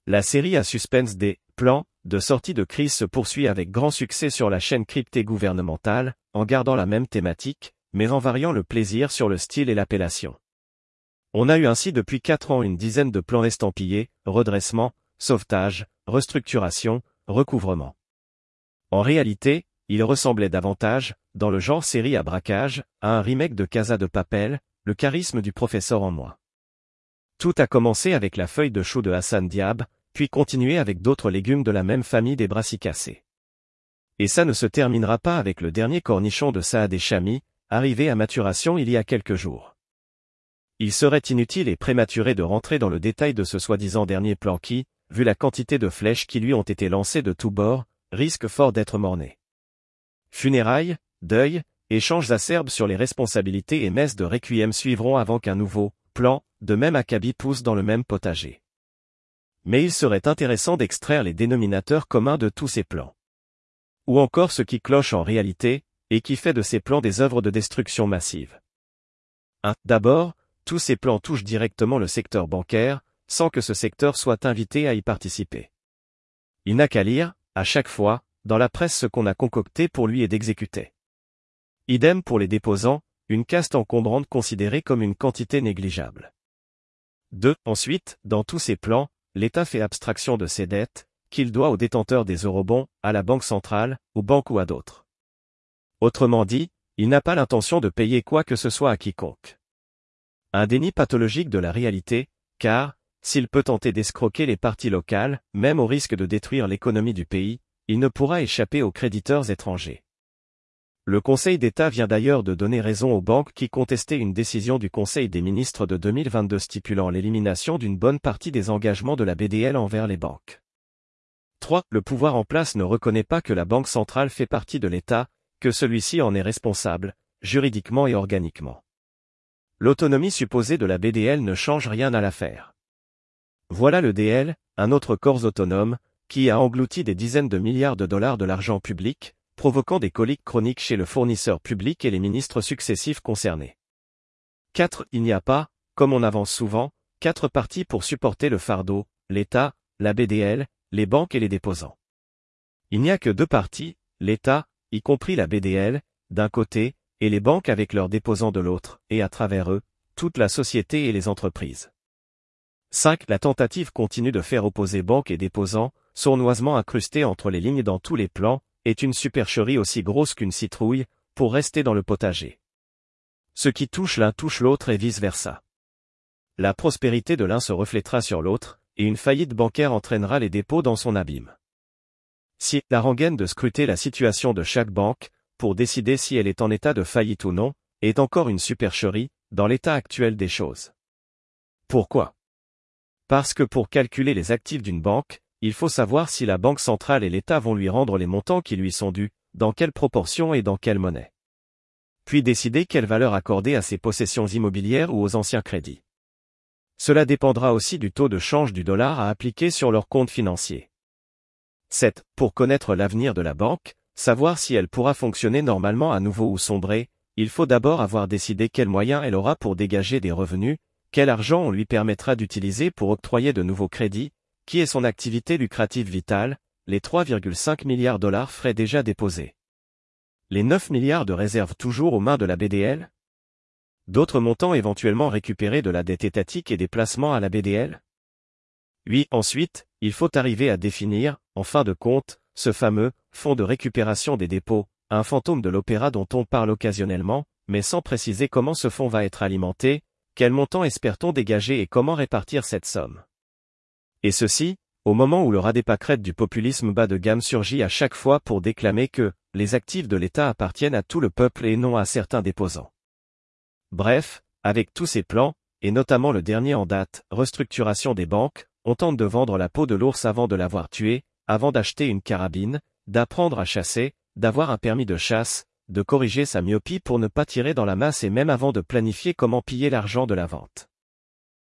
La série à suspense des plans de sortie de crise se poursuit avec grand succès sur la chaîne cryptée gouvernementale, en gardant la même thématique, mais en variant le plaisir sur le style et l'appellation. On a eu ainsi depuis 4 ans une dizaine de plans estampillés, redressement, sauvetage, restructuration, recouvrement. En réalité, il ressemblait davantage, dans le genre série à braquage, à un remake de Casa de Papel, le charisme du professeur en moi. Tout a commencé avec la feuille de chou de Hassan Diab, puis continué avec d'autres légumes de la même famille des brassicacées. Et ça ne se terminera pas avec le dernier cornichon de Saad Chami, arrivé à maturation il y a quelques jours. Il serait inutile et prématuré de rentrer dans le détail de ce soi-disant dernier plan qui, vu la quantité de flèches qui lui ont été lancées de tous bords, risque fort d'être morné. Funérailles, deuil, échanges acerbes sur les responsabilités et messes de requiem suivront avant qu'un nouveau plan de même acabit pousse dans le même potager. Mais il serait intéressant d'extraire les dénominateurs communs de tous ces plans. Ou encore ce qui cloche en réalité, et qui fait de ces plans des œuvres de destruction massive. 1. D'abord, tous ces plans touchent directement le secteur bancaire, sans que ce secteur soit invité à y participer. Il n'a qu'à lire, à chaque fois, dans la presse ce qu'on a concocté pour lui et d'exécuter. Idem pour les déposants, une caste encombrante considérée comme une quantité négligeable. 2. Ensuite, dans tous ces plans, l'État fait abstraction de ses dettes, qu'il doit aux détenteurs des eurobonds, à la Banque centrale, aux banques ou à d'autres. Autrement dit, il n'a pas l'intention de payer quoi que ce soit à quiconque. Un déni pathologique de la réalité, car, s'il peut tenter d'escroquer les parties locales, même au risque de détruire l'économie du pays, il ne pourra échapper aux créditeurs étrangers. Le Conseil d'État vient d'ailleurs de donner raison aux banques qui contestaient une décision du Conseil des ministres de 2022 stipulant l'élimination d'une bonne partie des engagements de la BDL envers les banques. 3. Le pouvoir en place ne reconnaît pas que la Banque centrale fait partie de l'État, que celui-ci en est responsable, juridiquement et organiquement. L'autonomie supposée de la BDL ne change rien à l'affaire. Voilà le DL, un autre corps autonome, qui a englouti des dizaines de milliards de dollars de l'argent public, provoquant des coliques chroniques chez le fournisseur public et les ministres successifs concernés. 4. Il n'y a pas, comme on avance souvent, 4 parties pour supporter le fardeau, l'État, la BDL, les banques et les déposants. Il n'y a que 2 parties, l'État, y compris la BDL, d'un côté, et les banques avec leurs déposants de l'autre, et à travers eux, toute la société et les entreprises. 5. La tentative continue de faire opposer banques et déposants, sournoisement incrustée entre les lignes dans tous les plans, est une supercherie aussi grosse qu'une citrouille, pour rester dans le potager. Ce qui touche l'un touche l'autre et vice-versa. La prospérité de l'un se reflètera sur l'autre, et une faillite bancaire entraînera les dépôts dans son abîme. Si la rengaine de scruter la situation de chaque banque, pour décider si elle est en état de faillite ou non, est encore une supercherie, dans l'état actuel des choses. Pourquoi ? Parce que pour calculer les actifs d'une banque, il faut savoir si la Banque centrale et l'État vont lui rendre les montants qui lui sont dus, dans quelle proportion et dans quelle monnaie. Puis décider quelle valeur accorder à ses possessions immobilières ou aux anciens crédits. Cela dépendra aussi du taux de change du dollar à appliquer sur leur compte financier. 7. Pour connaître l'avenir de la banque, savoir si elle pourra fonctionner normalement à nouveau ou sombrer, il faut d'abord avoir décidé quels moyens elle aura pour dégager des revenus, quel argent on lui permettra d'utiliser pour octroyer de nouveaux crédits, qui est son activité lucrative vitale, les 3,5 milliards de dollars frais déjà déposés. Les 9 milliards de réserves toujours aux mains de la BDL ? D'autres montants éventuellement récupérés de la dette étatique et des placements à la BDL ? 8. Ensuite, il faut arriver à définir, en fin de compte, ce fameux fonds de récupération des dépôts, un fantôme de l'opéra dont on parle occasionnellement, mais sans préciser comment ce fonds va être alimenté, quel montant espère-t-on dégager et comment répartir cette somme. Et ceci, au moment où le raz des pâquerettes du populisme bas de gamme surgit à chaque fois pour déclamer que les actifs de l'État appartiennent à tout le peuple et non à certains déposants. Bref, avec tous ces plans, et notamment le dernier en date, restructuration des banques, on tente de vendre la peau de l'ours avant de l'avoir tué, avant d'acheter une carabine, d'apprendre à chasser, d'avoir un permis de chasse, de corriger sa myopie pour ne pas tirer dans la masse et même avant de planifier comment piller l'argent de la vente.